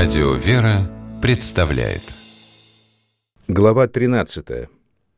Радио «Вера» представляет. Глава 13.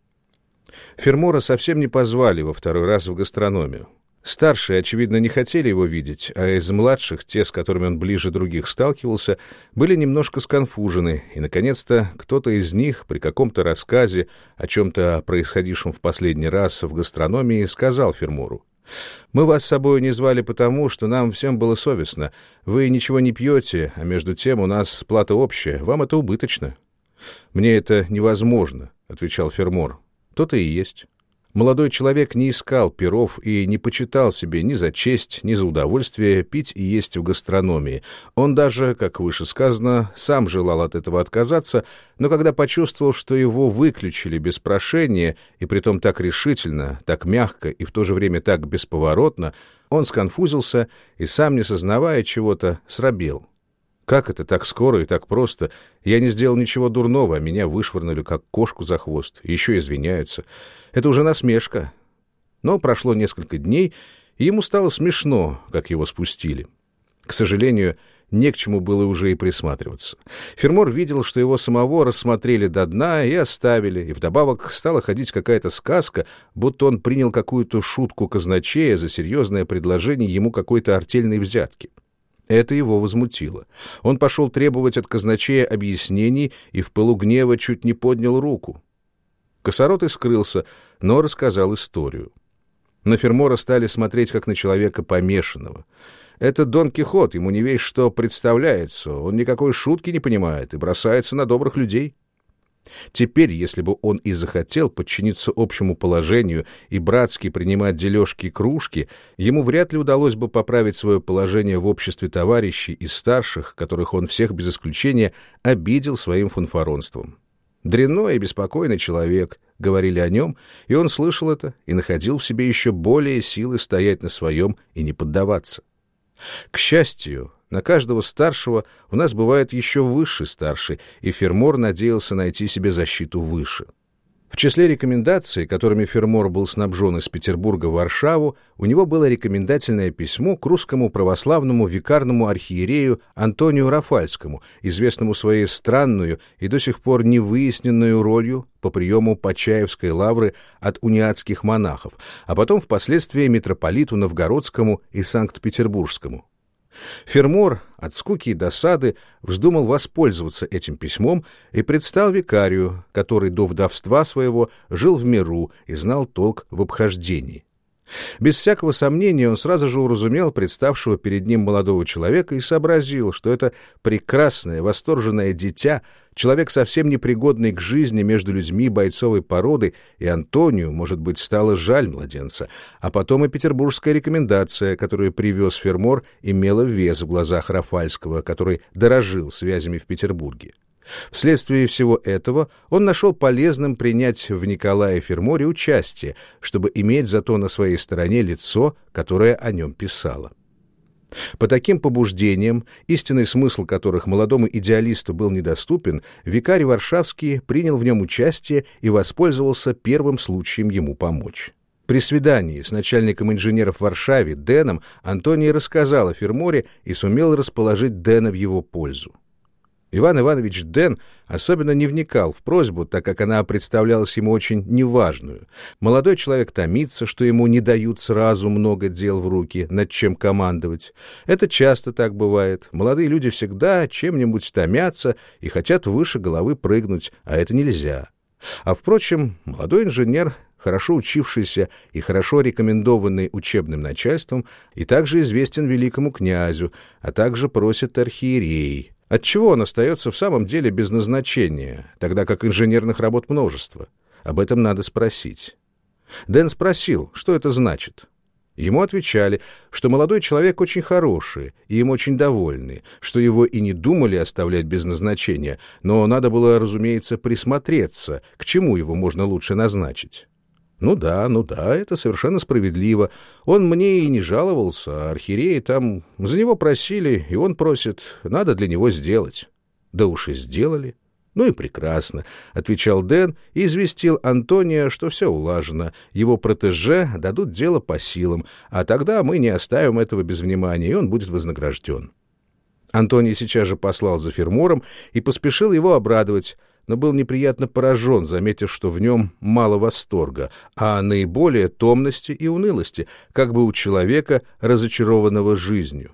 Фермора совсем не позвали во второй раз в гастрономию. Старшие, очевидно, не хотели его видеть, а из младших, те, с которыми он ближе других сталкивался, были немножко сконфужены, и, наконец-то, кто-то из них при каком-то рассказе о чем-то происходившем в последний раз в гастрономии сказал Фермору: «Мы вас с собой не звали потому, что нам всем было совестно. Вы ничего не пьете, а между тем у нас плата общая. Вам это убыточно». «Мне это невозможно», — отвечал Фермор. «То-то и есть». Молодой человек не искал пиров и не почитал себе ни за честь, ни за удовольствие пить и есть в гастрономии. Он даже, как выше сказано, сам желал от этого отказаться, но когда почувствовал, что его выключили без прошения, и притом так решительно, так мягко и в то же время так бесповоротно, он сконфузился и, сам не сознавая чего-то, срабел. Как это так скоро и так просто? Я не сделал ничего дурного, а меня вышвырнули, как кошку за хвост. Еще извиняются. Это уже насмешка. Но прошло несколько дней, и ему стало смешно, как его спустили. К сожалению, не к чему было уже и присматриваться. Фермор видел, что его самого рассмотрели до дна и оставили, и вдобавок стала ходить какая-то сказка, будто он принял какую-то шутку казначея за серьезное предложение ему какой-то артельной взятки. Это его возмутило. Он пошел требовать от казначея объяснений и в пылу гнева чуть не поднял руку. Косоротый скрылся, но рассказал историю. На Фермора стали смотреть, как на человека помешанного. Это Дон Кихот, ему не весь что представляется, он никакой шутки не понимает и бросается на добрых людей. Теперь, если бы он и захотел подчиниться общему положению и братски принимать дележки и кружки, ему вряд ли удалось бы поправить свое положение в обществе товарищей и старших, которых он всех без исключения обидел своим фанфаронством. «Дрянной и беспокойный человек», — говорили о нем, и он слышал это и находил в себе еще более силы стоять на своем и не поддаваться. К счастью, на каждого старшего у нас бывает еще высший старший, и Фермор надеялся найти себе защиту выше. В числе рекомендаций, которыми Фермор был снабжен из Петербурга в Варшаву, у него было рекомендательное письмо к русскому православному викарному архиерею Антонию Рафальскому, известному своей странную и до сих пор невыясненную ролью по приему Почаевской лавры от униатских монахов, а потом впоследствии митрополиту Новгородскому и Санкт-Петербургскому. Фермор от скуки и досады вздумал воспользоваться этим письмом и предстал викарию, который до вдовства своего жил в миру и знал толк в обхождении. Без всякого сомнения он сразу же уразумел представшего перед ним молодого человека и сообразил, что это прекрасное, восторженное дитя, человек совсем непригодный к жизни между людьми бойцовой породы, и Антонию, может быть, стало жаль младенца, а потом и петербургская рекомендация, которую привез Фермор, имела вес в глазах Рафальского, который дорожил связями в Петербурге. Вследствие всего этого он нашел полезным принять в Николае Ферморе участие, чтобы иметь зато на своей стороне лицо, которое о нем писало. По таким побуждениям, истинный смысл которых молодому идеалисту был недоступен, викарий Варшавский принял в нем участие и воспользовался первым случаем ему помочь. При свидании с начальником инженеров в Варшаве Деном Антоний рассказал о Ферморе и сумел расположить Дена в его пользу. Иван Иванович Ден особенно не вникал в просьбу, так как она представлялась ему очень неважную. Молодой человек томится, что ему не дают сразу много дел в руки, над чем командовать. Это часто так бывает. Молодые люди всегда чем-нибудь томятся и хотят выше головы прыгнуть, а это нельзя. А, впрочем, молодой инженер, хорошо учившийся и хорошо рекомендованный учебным начальством, и также известен великому князю, а также просит архиерей. Отчего он остается в самом деле без назначения, тогда как инженерных работ множество? Об этом надо спросить. Дэн спросил, что это значит. Ему отвечали, что молодой человек очень хороший, и им очень довольны, что его и не думали оставлять без назначения, но надо было, разумеется, присмотреться, к чему его можно лучше назначить. Ну да, это совершенно справедливо. Он мне и не жаловался, а архиереи там за него просили, и он просит, надо для него сделать. Да уж и сделали. «Ну и прекрасно», — отвечал Дэн и известил Антония, что все улажено, его протеже дадут дело по силам, а тогда мы не оставим этого без внимания, и он будет вознагражден. Антоний сейчас же послал за Фермором и поспешил его обрадовать, но был неприятно поражен, заметив, что в нем мало восторга, а наиболее томности и унылости, как бы у человека, разочарованного жизнью.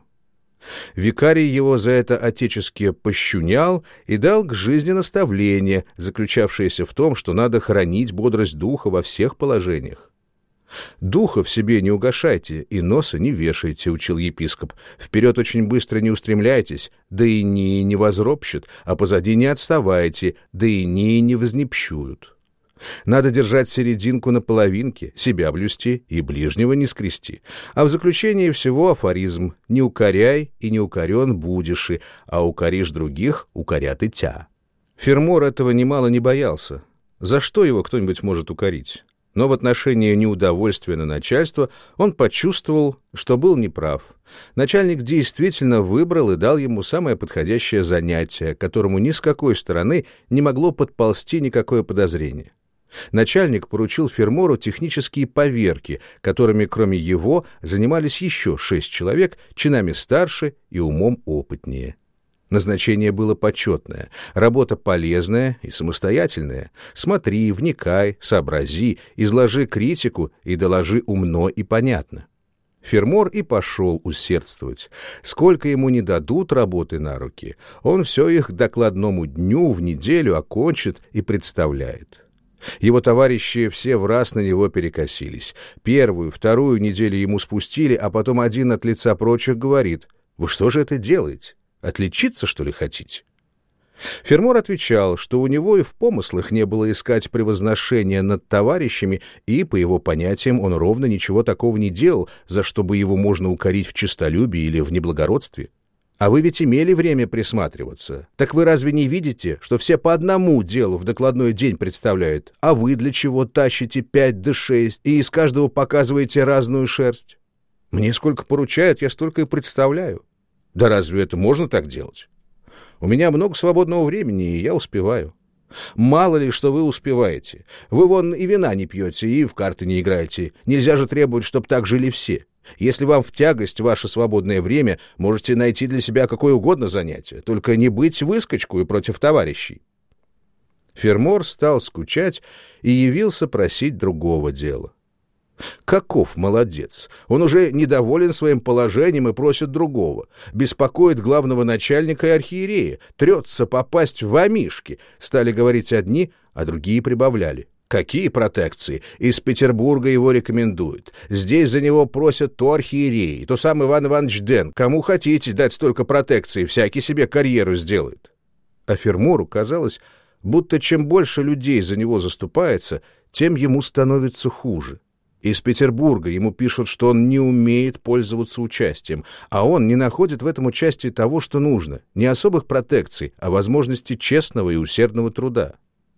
Викарий его за это отечески пощунял и дал к жизни наставление, заключавшееся в том, что надо хранить бодрость духа во всех положениях. «Духа в себе не угашайте и носа не вешайте», — учил епископ. «Вперед очень быстро не устремляйтесь, да и не возропщут, а позади не отставайте, да и не вознепщуют. Надо держать серединку на половинке, себя блюсти и ближнего не скрести. А в заключение всего афоризм: не укоряй и не укорен будешь, а укоришь других, укорят и тя». Фермор этого немало не боялся. За что его кто-нибудь может укорить? Но в отношении неудовольствия на начальство он почувствовал, что был неправ. Начальник действительно выбрал и дал ему самое подходящее занятие, к которому ни с какой стороны не могло подползти никакое подозрение. Начальник поручил Фермору технические поверки, которыми, кроме его, занимались еще 6 человек, чинами старше и умом опытнее. Назначение было почетное, работа полезная и самостоятельная. Смотри, вникай, сообрази, изложи критику и доложи умно и понятно. Фермор и пошел усердствовать. Сколько ему не дадут работы на руки, он все их к докладному дню в неделю окончит и представляет. Его товарищи все враз на него перекосились. Первую, вторую неделю ему спустили, а потом один от лица прочих говорит: «Вы что же это делаете? Отличиться, что ли, хотите?» Фермор отвечал, что у него и в помыслах не было искать превозношения над товарищами, и, по его понятиям, он ровно ничего такого не делал, за что бы его можно укорить в честолюбии или в неблагородстве. А вы ведь имели время присматриваться. Так вы разве не видите, что все по одному делу в докладной день представляют, а вы для чего тащите 5 да 6 и из каждого показываете разную шерсть? Мне сколько поручают, я столько и представляю. Да разве это можно так делать? У меня много свободного времени, и я успеваю. Мало ли, что вы успеваете. Вы вон и вина не пьете, и в карты не играете. Нельзя же требовать, чтобы так жили все. Если вам в тягость ваше свободное время, можете найти для себя какое угодно занятие, только не быть выскочкой против товарищей. Фермор стал скучать и явился просить другого дела. Каков молодец! Он уже недоволен своим положением и просит другого. Беспокоит главного начальника и архиерея. Трется попасть в амишки. Стали говорить одни, а другие прибавляли. Какие протекции? Из Петербурга его рекомендуют. Здесь за него просят то архиереи, то сам Иван Иванович Ден. Кому хотите дать столько протекций, всякий себе карьеру сделает. А Фермору казалось, будто чем больше людей за него заступается, тем ему становится хуже. Из Петербурга ему пишут, что он не умеет пользоваться участием, а он не находит в этом участии того, что нужно, не особых протекций, а возможности честного и усердного труда.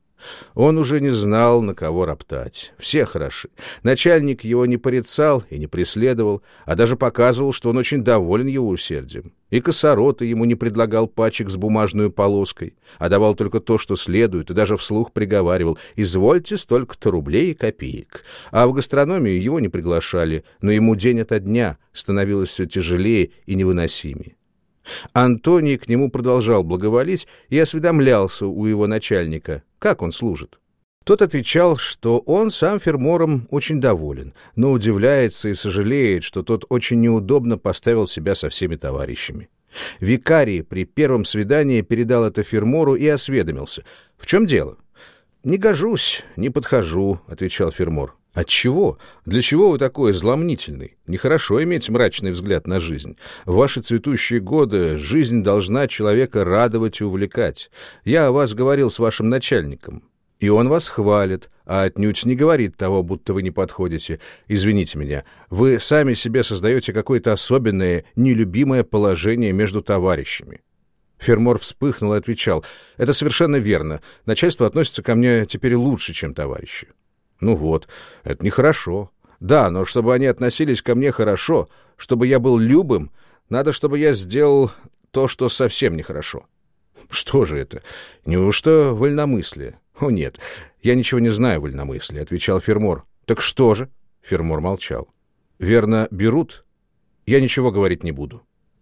Он уже не знал, на кого роптать. Все хороши. Начальник его не порицал и не преследовал, а даже показывал, что он очень доволен его усердием. И косорота ему не предлагал пачек с бумажной полоской, а давал только то, что следует, и даже вслух приговаривал: «Извольте столько-то рублей и копеек». А в гастрономию его не приглашали, но ему день ото дня становилось все тяжелее и невыносимее. Антоний к нему продолжал благоволить и осведомлялся у его начальника, как он служит. Тот отвечал, что он сам Фермором очень доволен, но удивляется и сожалеет, что тот очень неудобно поставил себя со всеми товарищами. Викарий при первом свидании передал это Фермору и осведомился: «В чем дело?» «Не гожусь, не подхожу», — отвечал Фермор. «Отчего? Для чего вы такой зломнительный? Нехорошо иметь мрачный взгляд на жизнь. В ваши цветущие годы жизнь должна человека радовать и увлекать. Я о вас говорил с вашим начальником, и он вас хвалит, а отнюдь не говорит того, будто вы не подходите. Извините меня, вы сами себе создаете какое-то особенное, нелюбимое положение между товарищами». Фермор вспыхнул и отвечал: «Это совершенно верно. Начальство относится ко мне теперь лучше, чем товарищи». «Ну вот, это нехорошо. Да, но чтобы они относились ко мне хорошо, чтобы я был любым, надо, чтобы я сделал то, что совсем нехорошо». «Что же это? Неужто вольномыслие?» «О нет, я ничего не знаю о вольномыслии», — отвечал Фермор. «Так что же?» — Фермор молчал. «Верно, берут? Я ничего говорить не буду.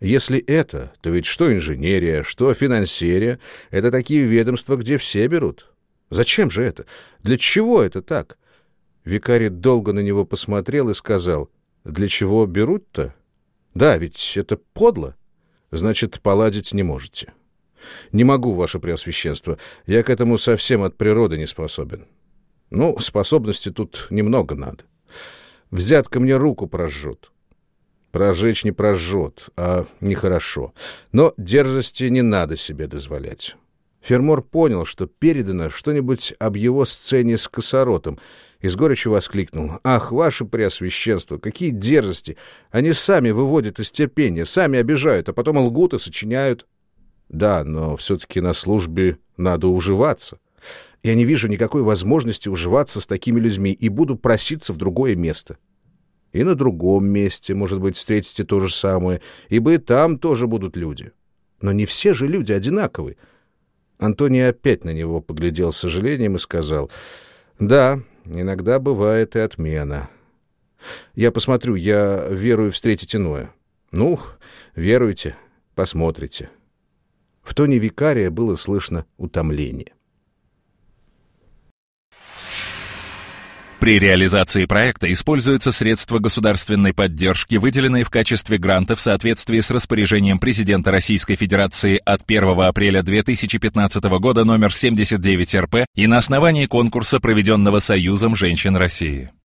Если это, то ведь что инженерия, что финансерия — это такие ведомства, где все берут. Зачем же это? Для чего это так? Викарий долго на него посмотрел и сказал: «Для чего берут-то? Да, ведь это подло. Значит, поладить не можете». «Не могу, ваше преосвященство. Я к этому совсем от природы не способен». «Ну, способности тут немного надо. Взятка мне руку прожжет». «Прожечь не прожжет, а нехорошо. Но дерзости не надо себе дозволять». Фермор понял, что передано что-нибудь об его сцене с косоротом, и с горечью воскликнул: «Ах, ваше преосвященство, какие дерзости! Они сами выводят из терпения, сами обижают, а потом лгут и сочиняют». «Да, но все-таки на службе надо уживаться. Я не вижу никакой возможности уживаться с такими людьми и буду проситься в другое место». «И на другом месте, может быть, встретите то же самое, ибо и там тоже будут люди. Но не все же люди одинаковы». Антоний опять на него поглядел с сожалением и сказал: «Да, иногда бывает и отмена. Я посмотрю, я верую встретить иное». «Ну, веруйте, посмотрите». В тоне викария было слышно утомление. При реализации проекта используются средства государственной поддержки, выделенные в качестве гранта в соответствии с распоряжением президента Российской Федерации от 1 апреля 2015 года номер 79 РП и на основании конкурса, проведенного Союзом женщин России.